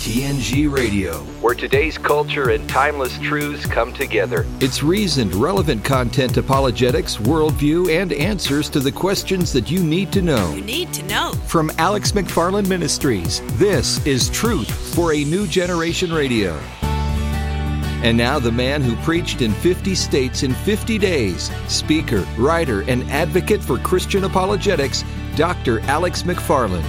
TNG Radio, where today's culture and timeless truths come together. It's reasoned, relevant content, apologetics, worldview, and answers to the questions that you need to know. From Alex McFarland Ministries, this is Truth for a New Generation Radio. And now the man who preached in 50 states in 50 days, speaker, writer, and advocate for Christian apologetics, Dr. Alex McFarland.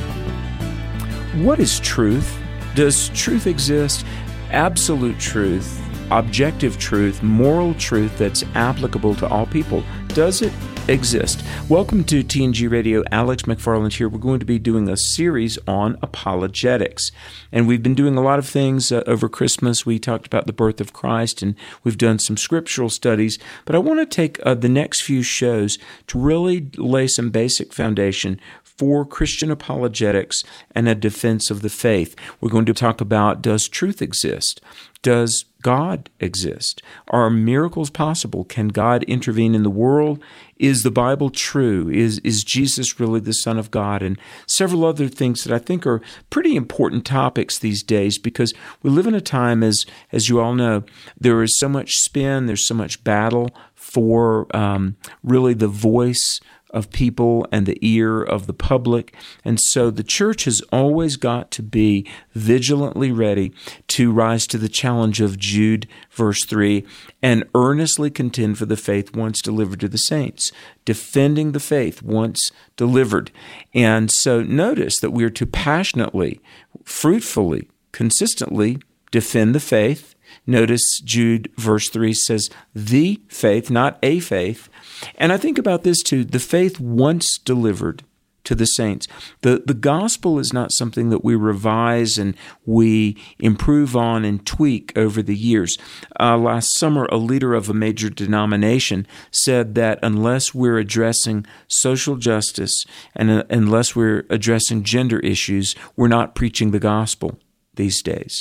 What is truth? Does truth exist? Absolute truth, objective truth, moral truth that's applicable to all people. Does it exist? Welcome to TNG Radio. Alex McFarland here. We're going to be doing a series on apologetics. And we've been doing a lot of things over Christmas. We talked about the birth of Christ, and we've done some scriptural studies. But I want to take the next few shows to really lay some basic foundation for Christian apologetics and a defense of the faith. We're going to talk about, does truth exist? Does God exist? Are miracles possible? Can God intervene in the world? Is the Bible true? Is Jesus really the Son of God? And several other things that I think are pretty important topics these days, because we live in a time, as you all know, there is so much spin, there's so much battle for really the voice of people and the ear of the public. And so the church has always got to be vigilantly ready to rise to the challenge of Jude, verse 3, and earnestly contend for the faith once delivered to the saints, defending the faith once delivered. And so notice that we are to passionately, fruitfully, consistently defend the faith. Notice Jude verse 3 says, the faith, not a faith. And I think about this too, the faith once delivered to the saints. The gospel is not something that we revise and we improve on and tweak over the years. Last summer, a leader of a major denomination said that unless we're addressing social justice and unless we're addressing gender issues, we're not preaching the gospel these days.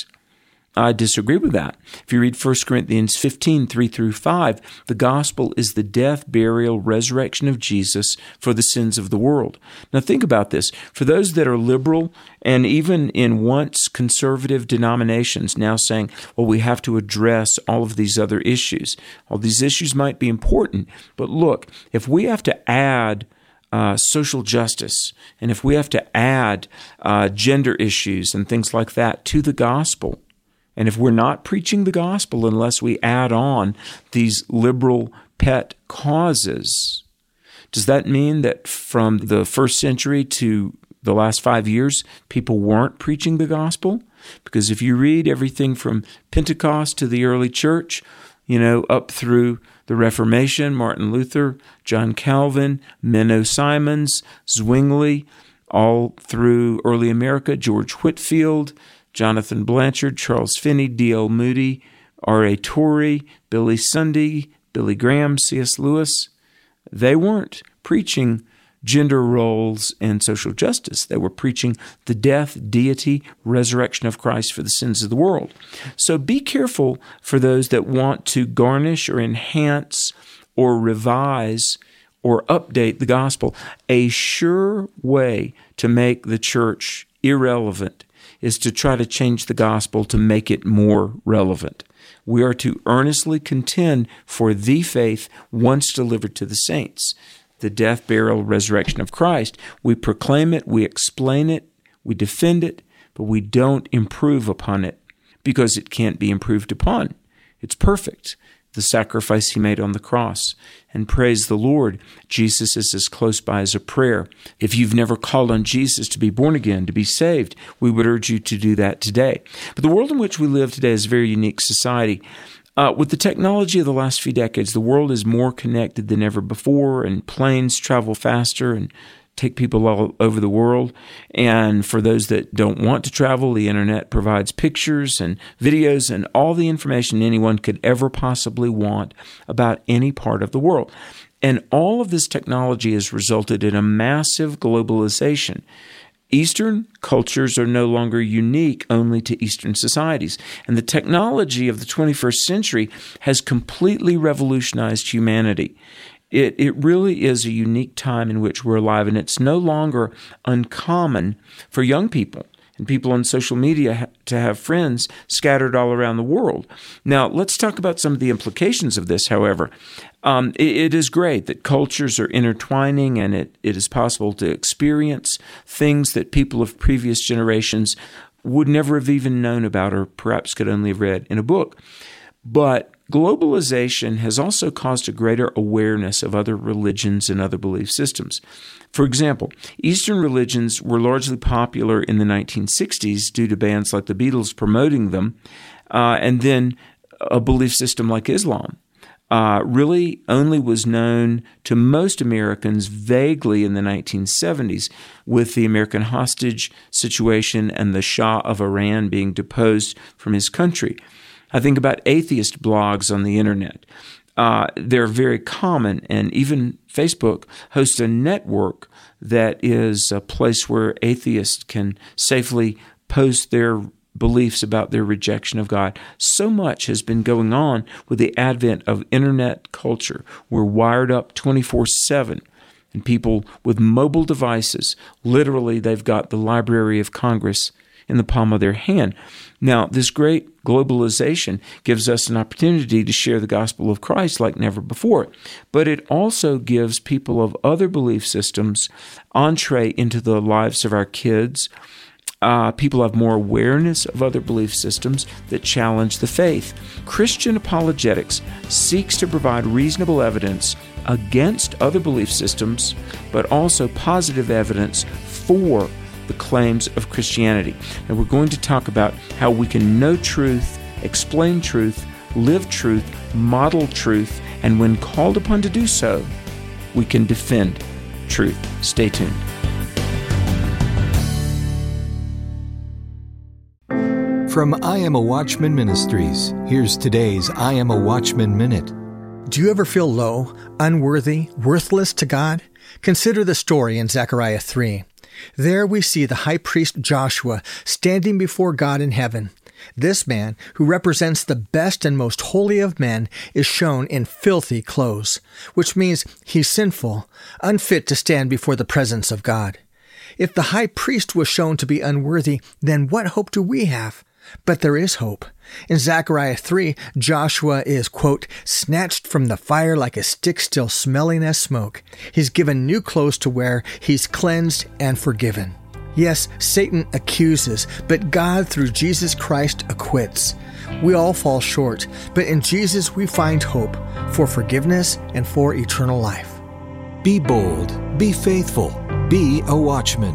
I disagree with that. If you read 1 Corinthians 15, 3 through 5, the gospel is the death, burial, resurrection of Jesus for the sins of the world. Now think about this. For those that are liberal and even in once conservative denominations now saying, well, we have to address all of these other issues. All these issues might be important, but look, if we have to add social justice, and if we have to add gender issues and things like that to the gospel, and if we're not preaching the gospel unless we add on these liberal pet causes, does that mean that from the first century to the last 5 years, people weren't preaching the gospel? Because if you read everything from Pentecost to the early church, up through the Reformation, Martin Luther, John Calvin, Menno Simons, Zwingli, all through early America, George Whitefield, Jonathan Blanchard, Charles Finney, D.L. Moody, R.A. Torrey, Billy Sunday, Billy Graham, C.S. Lewis, they weren't preaching gender roles and social justice. They were preaching the death, deity, resurrection of Christ for the sins of the world. So be careful for those that want to garnish or enhance or revise or update the gospel. A sure way to make the church irrelevant is to try to change the gospel to make it more relevant. We are to earnestly contend for the faith once delivered to the saints, the death, burial, resurrection of Christ. We proclaim it, we explain it, we defend it, but we don't improve upon it because it can't be improved upon. It's perfect, the sacrifice he made on the cross. And praise the Lord, Jesus is as close by as a prayer. If you've never called on Jesus to be born again, to be saved, we would urge you to do that today. But the world in which we live today is a very unique society. With the technology of the last few decades, the world is more connected than ever before, and planes travel faster and take people all over the world. And for those that don't want to travel, the internet provides pictures and videos and all the information anyone could ever possibly want about any part of the world. And all of this technology has resulted in a massive globalization. Eastern cultures are no longer unique only to Eastern societies. And the technology of the 21st century has completely revolutionized humanity. It really is a unique time in which we're alive, and it's no longer uncommon for young people and people on social media to have friends scattered all around the world. Now, let's talk about some of the implications of this, however. It is great that cultures are intertwining, and it is possible to experience things that people of previous generations would never have even known about, or perhaps could only have read in a book. But globalization has also caused a greater awareness of other religions and other belief systems. For example, Eastern religions were largely popular in the 1960s due to bands like the Beatles promoting them, and then a belief system like Islam really only was known to most Americans vaguely in the 1970s, with the American hostage situation and the Shah of Iran being deposed from his country. I think about atheist blogs on the internet. They're very common, and even Facebook hosts a network that is a place where atheists can safely post their beliefs about their rejection of God. So much has been going on with the advent of internet culture. We're wired up 24/7, and people with mobile devices, literally they've got the Library of Congress in the palm of their hand. Now, this great globalization gives us an opportunity to share the gospel of Christ like never before, but it also gives people of other belief systems entree into the lives of our kids. People have more awareness of other belief systems that challenge the faith. Christian apologetics seeks to provide reasonable evidence against other belief systems, but also positive evidence for the claims of Christianity. And we're going to talk about how we can know truth, explain truth, live truth, model truth, and when called upon to do so, we can defend truth. Stay tuned. From I Am a Watchman Ministries, here's today's I Am a Watchman Minute. Do you ever feel low, unworthy, worthless to God? Consider the story in Zechariah 3. There we see the high priest Joshua standing before God in heaven. This man, who represents the best and most holy of men, is shown in filthy clothes, which means he's sinful, unfit to stand before the presence of God. If the high priest was shown to be unworthy, then what hope do we have? But there is hope. In Zechariah 3, Joshua is, quote, snatched from the fire like a stick still smelling as smoke. He's given new clothes to wear. He's cleansed and forgiven. Yes, Satan accuses, but God, through Jesus Christ, acquits. We all fall short, but in Jesus we find hope for forgiveness and for eternal life. Be bold, be faithful, be a watchman.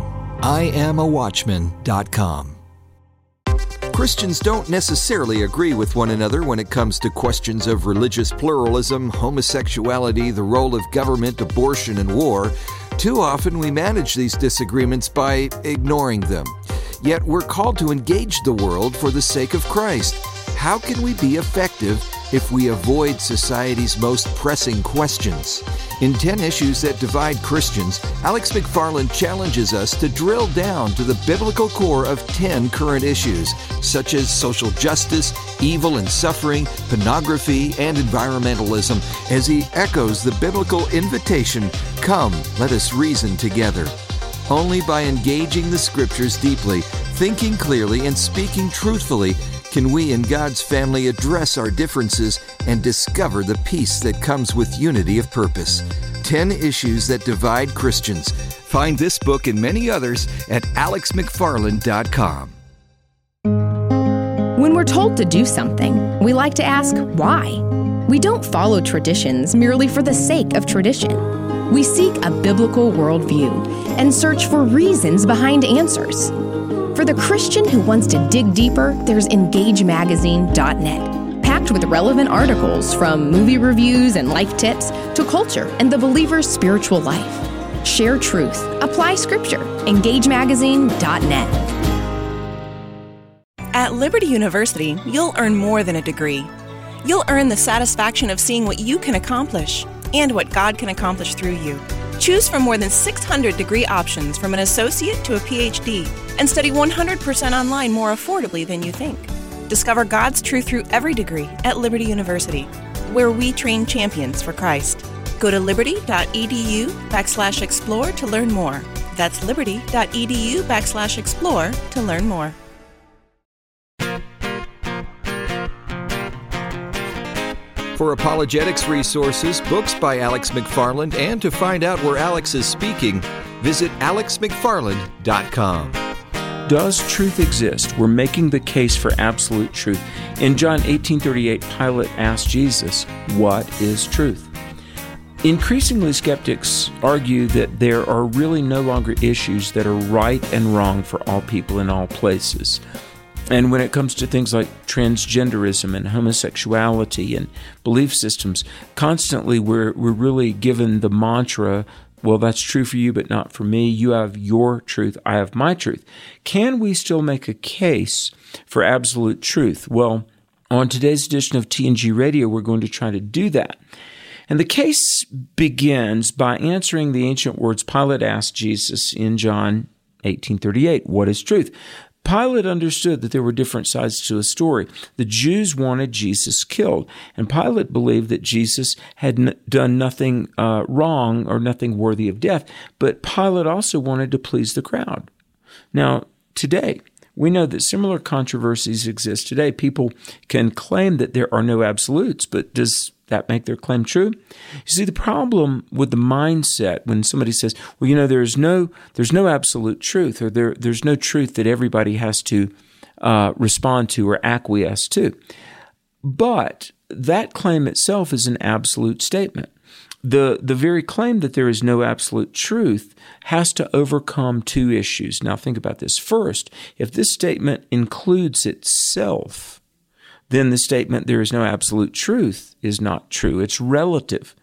IamAWatchman.com. Christians don't necessarily agree with one another when it comes to questions of religious pluralism, homosexuality, the role of government, abortion, and war. Too often we manage these disagreements by ignoring them. Yet we're called to engage the world for the sake of Christ. How can we be effective if we avoid society's most pressing questions? In 10 Issues That Divide Christians, Alex McFarland challenges us to drill down to the biblical core of 10 current issues, such as social justice, evil and suffering, pornography, and environmentalism, as he echoes the biblical invitation, "Come, let us reason together." Only by engaging the Scriptures deeply, thinking clearly, and speaking truthfully can we in God's family address our differences and discover the peace that comes with unity of purpose. 10 Issues That Divide Christians. Find this book and many others at alexmcfarland.com. When we're told to do something, we like to ask why. We don't follow traditions merely for the sake of tradition. We seek a biblical worldview and search for reasons behind answers. For the Christian who wants to dig deeper, there's EngageMagazine.net, packed with relevant articles from movie reviews and life tips to culture and the believer's spiritual life. Share truth. Apply Scripture. EngageMagazine.net. At Liberty University, you'll earn more than a degree. You'll earn the satisfaction of seeing what you can accomplish and what God can accomplish through you. Choose from more than 600 degree options from an associate to a PhD and study 100% online more affordably than you think. Discover God's truth through every degree at Liberty University, where we train champions for Christ. Go to liberty.edu/explore to learn more. That's liberty.edu/explore to learn more. For apologetics resources, books by Alex McFarland, and to find out where Alex is speaking, visit alexmcfarland.com. Does truth exist? We're making the case for absolute truth. In John 18:38, Pilate asked Jesus, "What is truth?" Increasingly, skeptics argue that there are really no longer issues that are right and wrong for all people in all places. And when it comes to things like transgenderism and homosexuality and belief systems, constantly we're really given the mantra, well, that's true for you, but not for me. You have your truth, I have my truth. Can we still make a case for absolute truth? Well, on today's edition of TNG Radio, we're going to try to do that. And the case begins by answering the ancient words Pilate asked Jesus in John 18:38, what is truth? Pilate understood that there were different sides to a story. The Jews wanted Jesus killed, and Pilate believed that Jesus had done nothing wrong or nothing worthy of death, but Pilate also wanted to please the crowd. Now, today, we know that similar controversies exist today. People can claim that there are no absolutes, but does that make their claim true? You see, the problem with the mindset when somebody says, well, you know, there's no absolute truth, or there's no truth that everybody has to respond to or acquiesce to. But that claim itself is an absolute statement. The very claim that there is no absolute truth has to overcome two issues. Now think about this. First, if this statement includes itself, then the statement there is no absolute truth is not true. It's relative,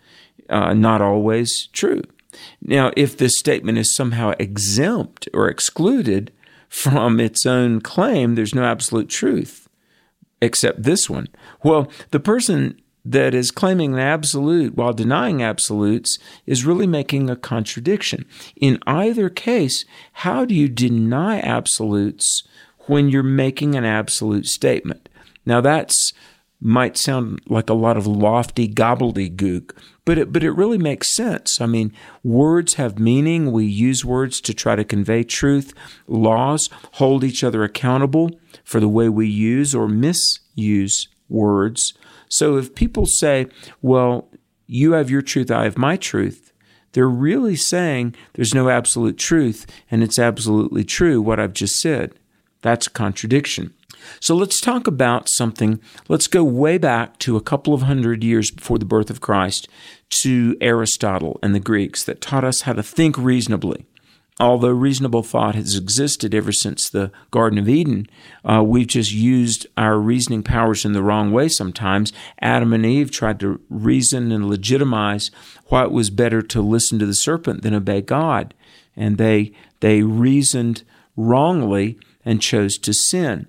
not always true. Now, if this statement is somehow exempt or excluded from its own claim, there's no absolute truth except this one. Well, the person that is claiming an absolute while denying absolutes is really making a contradiction. In either case, how do you deny absolutes when you're making an absolute statement? Now, that's might sound like a lot of lofty gobbledygook, but it really makes sense. I mean, words have meaning. We use words to try to convey truth. Laws hold each other accountable for the way we use or misuse words. So if people say, well, you have your truth, I have my truth, they're really saying there's no absolute truth, and it's absolutely true what I've just said. That's a contradiction. So let's talk about something. Let's go way back to a couple of hundred years before the birth of Christ to Aristotle and the Greeks that taught us how to think reasonably. Although reasonable thought has existed ever since the Garden of Eden, we've just used our reasoning powers in the wrong way sometimes. Adam and Eve tried to reason and legitimize why it was better to listen to the serpent than obey God. And they reasoned wrongly and chose to sin.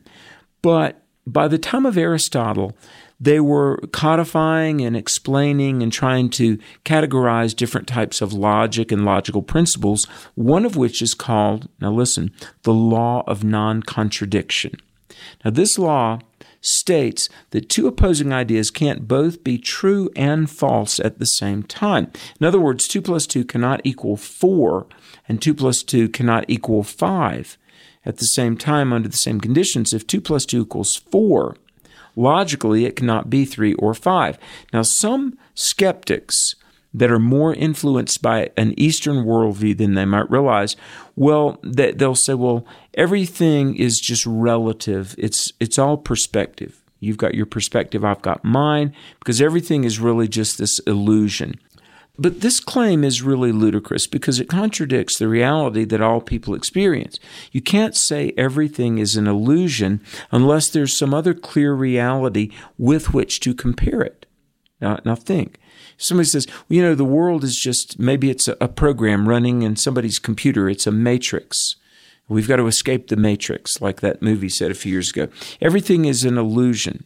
But by the time of Aristotle, they were codifying and explaining and trying to categorize different types of logic and logical principles, one of which is called, now listen, the law of non-contradiction. Now this law states that two opposing ideas can't both be true and false at the same time. In other words, 2 plus 2 cannot equal 4, and 2 plus 2 cannot equal 5. At the same time, under the same conditions, if 2 plus 2 equals 4, logically it cannot be 3 or 5. Now, some skeptics that are more influenced by an Eastern worldview than they might realize, well, they'll say, well, everything is just relative. It's all perspective. You've got your perspective, I've got mine, because everything is really just this illusion. But this claim is really ludicrous because it contradicts the reality that all people experience. You can't say everything is an illusion unless there's some other clear reality with which to compare it. Now think. Somebody says, well, you know, the world is just, maybe it's a program running in somebody's computer. It's a matrix. We've got to escape the matrix, like that movie said a few years ago. Everything is an illusion.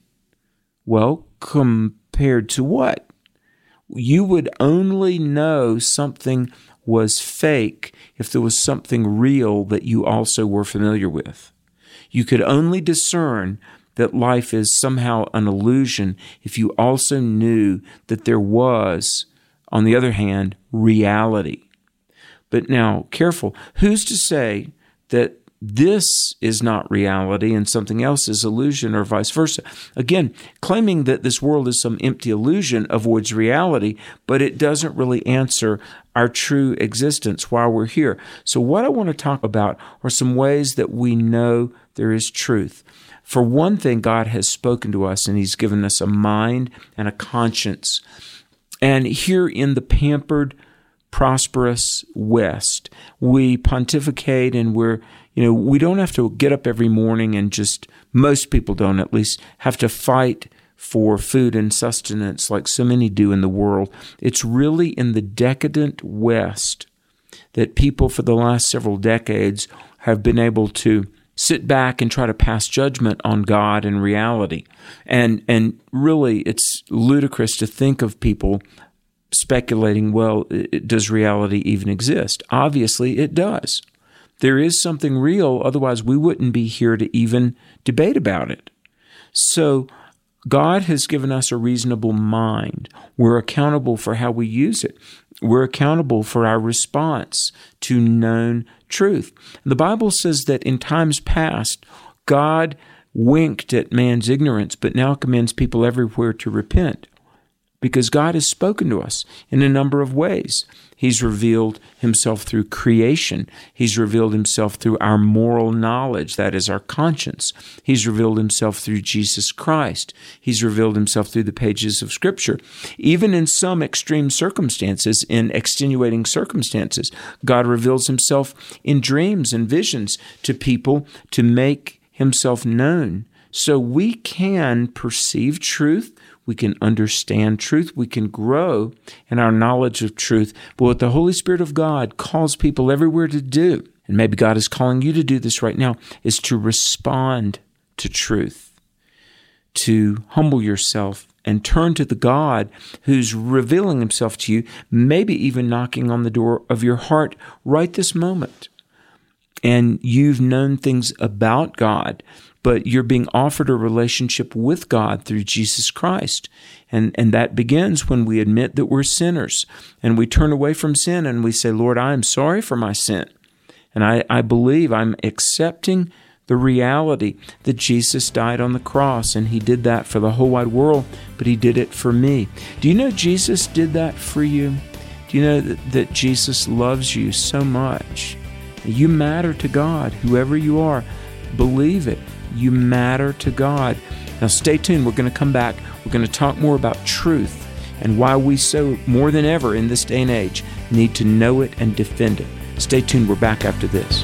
Well, compared to what? You would only know something was fake if there was something real that you also were familiar with. You could only discern that life is somehow an illusion if you also knew that there was, on the other hand, reality. But now, careful. Who's to say that this is not reality and something else is illusion, or vice versa? Again, claiming that this world is some empty illusion avoids reality, but it doesn't really answer our true existence while we're here. So what I want to talk about are some ways that we know there is truth. For one thing, God has spoken to us, and He's given us a mind and a conscience. And here in the pampered, prosperous West, we pontificate, and we don't have to get up every morning and most people don't at least, have to fight for food and sustenance like so many do in the world. It's really in the decadent West that people for the last several decades have been able to sit back and try to pass judgment on God and reality. And really, it's ludicrous to think of people speculating, well, does reality even exist? Obviously, it does. There is something real, otherwise we wouldn't be here to even debate about it. So God has given us a reasonable mind. We're accountable for how we use it. We're accountable for our response to known truth. The Bible says that in times past, God winked at man's ignorance, but now commands people everywhere to repent. Because God has spoken to us in a number of ways. He's revealed Himself through creation. He's revealed Himself through our moral knowledge, that is our conscience. He's revealed Himself through Jesus Christ. He's revealed Himself through the pages of Scripture. Even in some extreme circumstances, in extenuating circumstances, God reveals Himself in dreams and visions to people to make Himself known. So we can perceive truth. We can understand truth. We can grow in our knowledge of truth. But what the Holy Spirit of God calls people everywhere to do, and maybe God is calling you to do this right now, is to respond to truth, to humble yourself and turn to the God who's revealing Himself to you, maybe even knocking on the door of your heart right this moment. And you've known things about God, but you're being offered a relationship with God through Jesus Christ. And that begins when we admit that we're sinners and we turn away from sin and we say, Lord, I am sorry for my sin. And I believe I'm accepting the reality that Jesus died on the cross, and He did that for the whole wide world, but He did it for me. Do you know Jesus did that for you? Do you know that Jesus loves you so much? You matter to God, whoever you are. Believe it. You matter to God. Now stay tuned. We're going to come back. We're going to talk more about truth and why we so, more than ever in this day and age, need to know it and defend it. Stay tuned. We're back after this.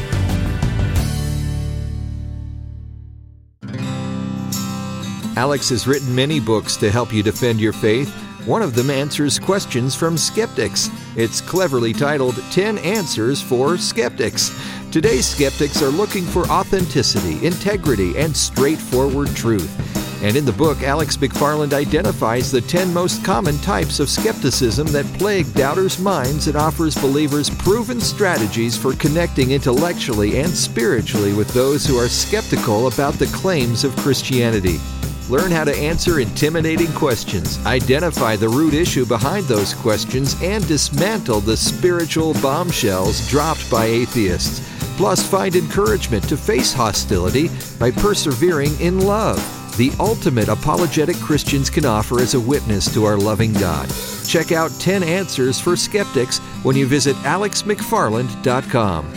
Alex has written many books to help you defend your faith. One of them answers questions from skeptics. It's cleverly titled 10 Answers for Skeptics. Today's skeptics are looking for authenticity, integrity, and straightforward truth. And in the book, Alex McFarland identifies the 10 most common types of skepticism that plague doubters' minds and offers believers proven strategies for connecting intellectually and spiritually with those who are skeptical about the claims of Christianity. Learn how to answer intimidating questions, identify the root issue behind those questions, and dismantle the spiritual bombshells dropped by atheists. Plus, find encouragement to face hostility by persevering in love, the ultimate apologetic Christians can offer as a witness to our loving God. Check out 10 Answers for Skeptics when you visit alexmcfarland.com.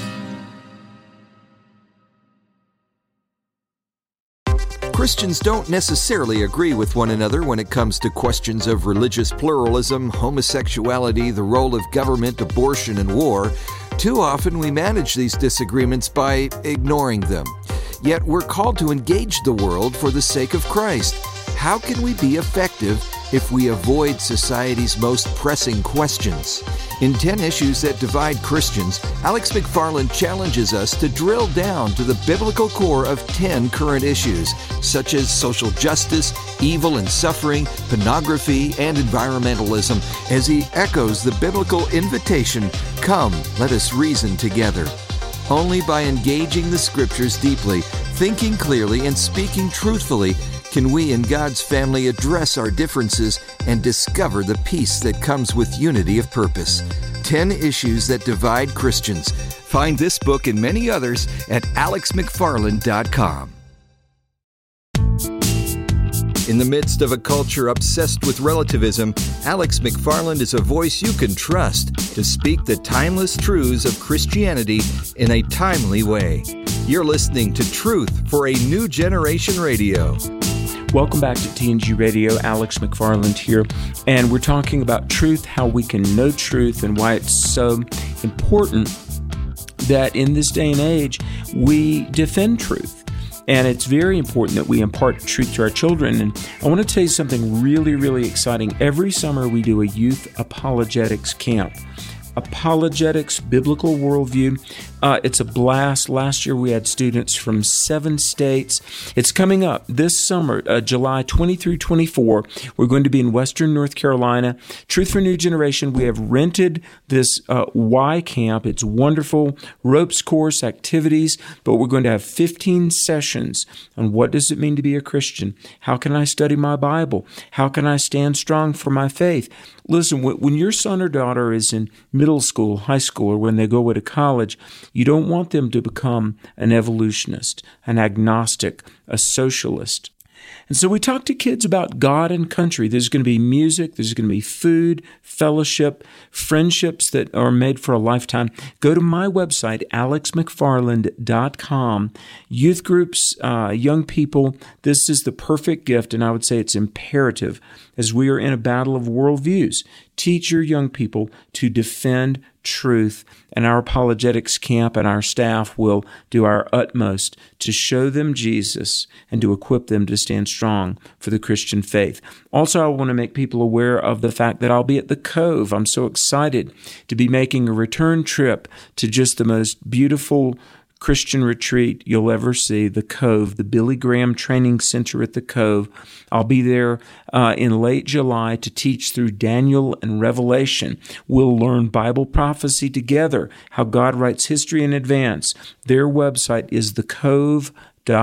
Christians don't necessarily agree with one another when it comes to questions of religious pluralism, homosexuality, the role of government, abortion, and war. Too often we manage these disagreements by ignoring them. Yet we're called to engage the world for the sake of Christ. How can we be effective if we avoid society's most pressing questions? In 10 Issues That Divide Christians, Alex McFarland challenges us to drill down to the biblical core of 10 current issues, such as social justice, evil and suffering, pornography, and environmentalism, as he echoes the biblical invitation, "Come, let us reason together." Only by engaging the Scriptures deeply, thinking clearly, and speaking truthfully can we in God's family address our differences and discover the peace that comes with unity of purpose. 10 Issues That Divide Christians. Find this book and many others at alexmcfarland.com. In the midst of a culture obsessed with relativism, Alex McFarland is a voice you can trust to speak the timeless truths of Christianity in a timely way. You're listening to Truth for a New Generation Radio. Welcome back to TNG Radio. Alex McFarland here, and we're talking about truth, how we can know truth, and why it's so important that in this day and age we defend truth. And it's very important that we impart truth to our children. And I want to tell you something really, really exciting. Every summer we do a youth apologetics camp. Apologetics, biblical worldview. It's a blast. Last year we had students from 7 states. It's coming up this summer, July 20 through 24. We're going to be in Western North Carolina. Truth for New Generation. We have rented this Y camp. It's wonderful. Ropes course, activities, but we're going to have 15 sessions on what does it mean to be a Christian? How can I study my Bible? How can I stand strong for my faith? Listen, when your son or daughter is in middle school, high school, or when they go away to college, you don't want them to become an evolutionist, an agnostic, a socialist. And so we talk to kids about God and country. There's going to be music, there's going to be food, fellowship, friendships that are made for a lifetime. Go to my website, alexmcfarland.com. Youth groups, young people, this is the perfect gift, and I would say it's imperative as we are in a battle of worldviews. Teach your young people to defend truth, and our apologetics camp and our staff will do our utmost to show them Jesus and to equip them to stand strong for the Christian faith. Also, I want to make people aware of the fact that I'll be at the Cove. I'm so excited to be making a return trip to just the most beautiful Christian retreat you'll ever see, the Cove, the Billy Graham Training Center at the Cove. I'll be there in late July to teach through Daniel and Revelation. We'll learn Bible prophecy together, how God writes history in advance. Their website is thecove.org.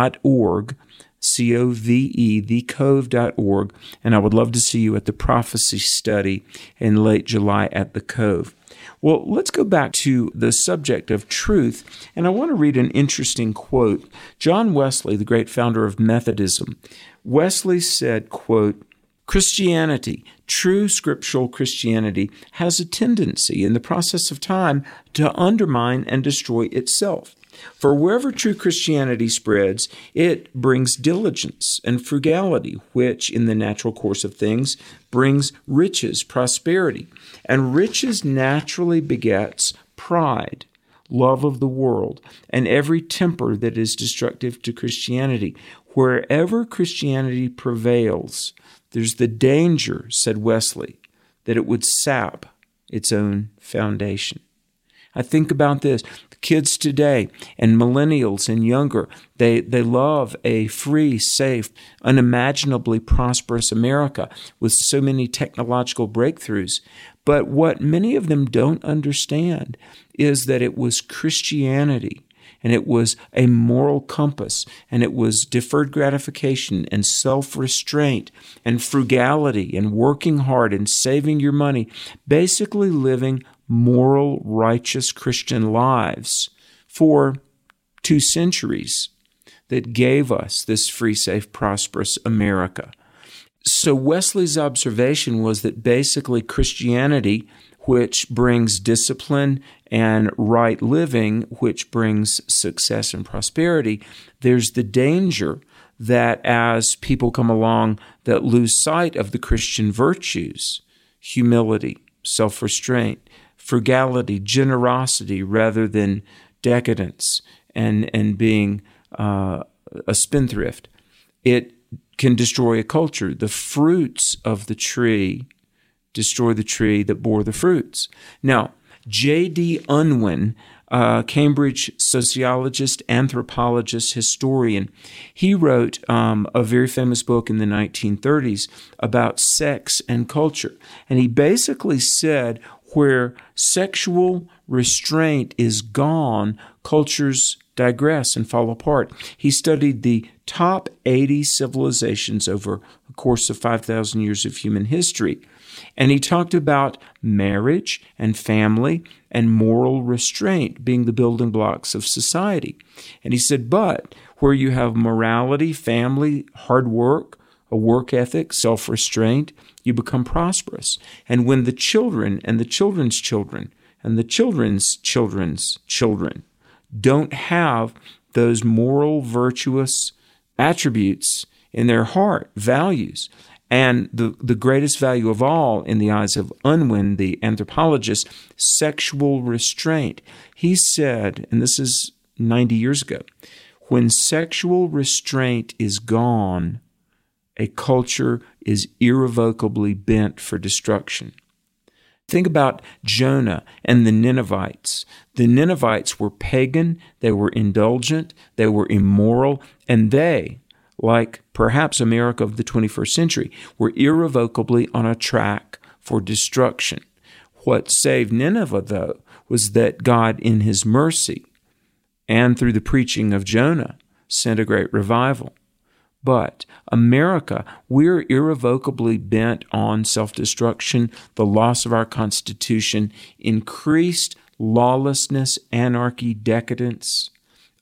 COVE, thecove.org, and I would love to see you at the prophecy study in late July at the Cove. Well, let's go back to the subject of truth, and I want to read an interesting quote. John Wesley, the great founder of Methodism, Wesley said, quote, "Christianity, true scriptural Christianity, has a tendency in the process of time to undermine and destroy itself. For wherever true Christianity spreads, it brings diligence and frugality, which, in the natural course of things, brings riches, prosperity. And riches naturally begets pride, love of the world, and every temper that is destructive to Christianity. Wherever Christianity prevails, there's the danger," said Wesley, "that it would sap its own foundation." I think about this. Kids today and millennials and younger, they love a free, safe, unimaginably prosperous America with so many technological breakthroughs. But what many of them don't understand is that it was Christianity, and it was a moral compass, and it was deferred gratification and self-restraint and frugality and working hard and saving your money, basically living moral, righteous Christian lives for 2 centuries that gave us this free, safe, prosperous America. So Wesley's observation was that basically Christianity, which brings discipline and right living, which brings success and prosperity, there's the danger that as people come along that lose sight of the Christian virtues, humility, self-restraint, frugality, generosity, rather than decadence and being a spendthrift, it can destroy a culture. The fruits of the tree destroy the tree that bore the fruits. Now, J.D. Unwin, Cambridge sociologist, anthropologist, historian, he wrote a very famous book in the 1930s about sex and culture. And he basically said where sexual restraint is gone, cultures digress and fall apart. He studied the top 80 civilizations over a course of 5,000 years of human history. And he talked about marriage and family and moral restraint being the building blocks of society. And he said, but where you have morality, family, hard work, a work ethic, self-restraint, you become prosperous. And when the children and the children's children and the children's children's children don't have those moral, virtuous attributes in their heart, values, and the greatest value of all in the eyes of Unwin, the anthropologist, sexual restraint. He said, and this is 90 years ago, when sexual restraint is gone, a culture is irrevocably bent for destruction. Think about Jonah and the Ninevites. The Ninevites were pagan, they were indulgent, they were immoral, and they, like perhaps America of the 21st century, were irrevocably on a track for destruction. What saved Nineveh, though, was that God, in His mercy, and through the preaching of Jonah, sent a great revival. But America, we're irrevocably bent on self-destruction, the loss of our Constitution, increased lawlessness, anarchy, decadence,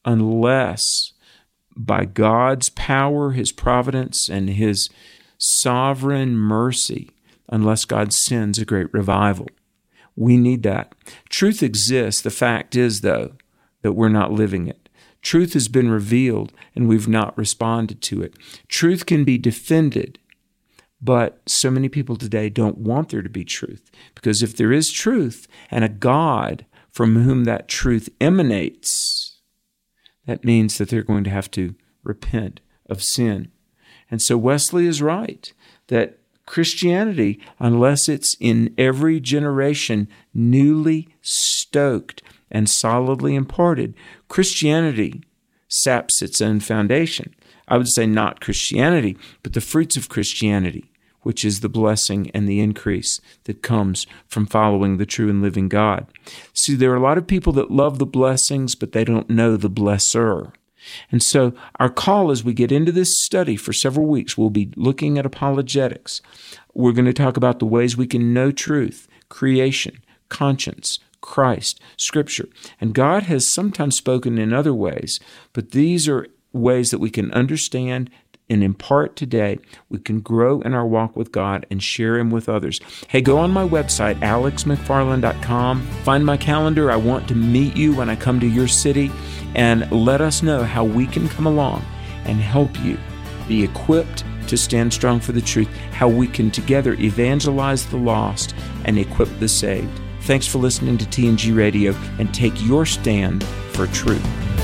unless by God's power, His providence, and His sovereign mercy, unless God sends a great revival. We need that. Truth exists. The fact is, though, that we're not living it. Truth has been revealed, and we've not responded to it. Truth can be defended, but so many people today don't want there to be truth, because if there is truth and a God from whom that truth emanates, that means that they're going to have to repent of sin. And so Wesley is right that Christianity, unless it's in every generation newly stoked and solidly imparted, Christianity saps its own foundation. I would say not Christianity, but the fruits of Christianity, which is the blessing and the increase that comes from following the true and living God. See, there are a lot of people that love the blessings, but they don't know the blesser. And so our call as we get into this study for several weeks, we'll be looking at apologetics. We're going to talk about the ways we can know truth, creation, conscience, Christ, Scripture. And God has sometimes spoken in other ways, but these are ways that we can understand and impart today. We can grow in our walk with God and share Him with others. Hey, go on my website, alexmcfarland.com. Find my calendar. I want to meet you when I come to your city, and let us know how we can come along and help you be equipped to stand strong for the truth, how we can together evangelize the lost and equip the saved. Thanks for listening to TNG Radio, and take your stand for truth.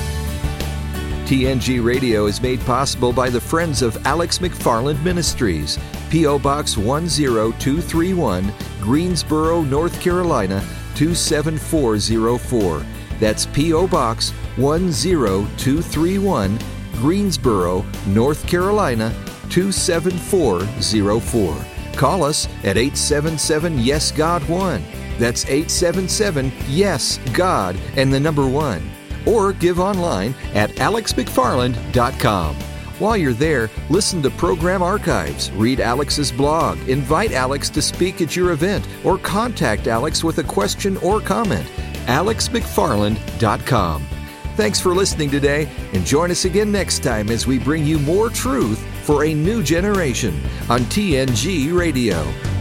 TNG Radio is made possible by the Friends of Alex McFarland Ministries, P.O. Box 10231, Greensboro, North Carolina 27404. That's P.O. Box 10231, Greensboro, North Carolina 27404. Call us at 877-YES-GOD-1. That's 877-YES-GOD and the number 1. Or give online at alexmcfarland.com. While you're there, listen to program archives, read Alex's blog, invite Alex to speak at your event, or contact Alex with a question or comment. alexmcfarland.com. Thanks for listening today, and join us again next time as we bring you more truth for a new generation on TNG Radio.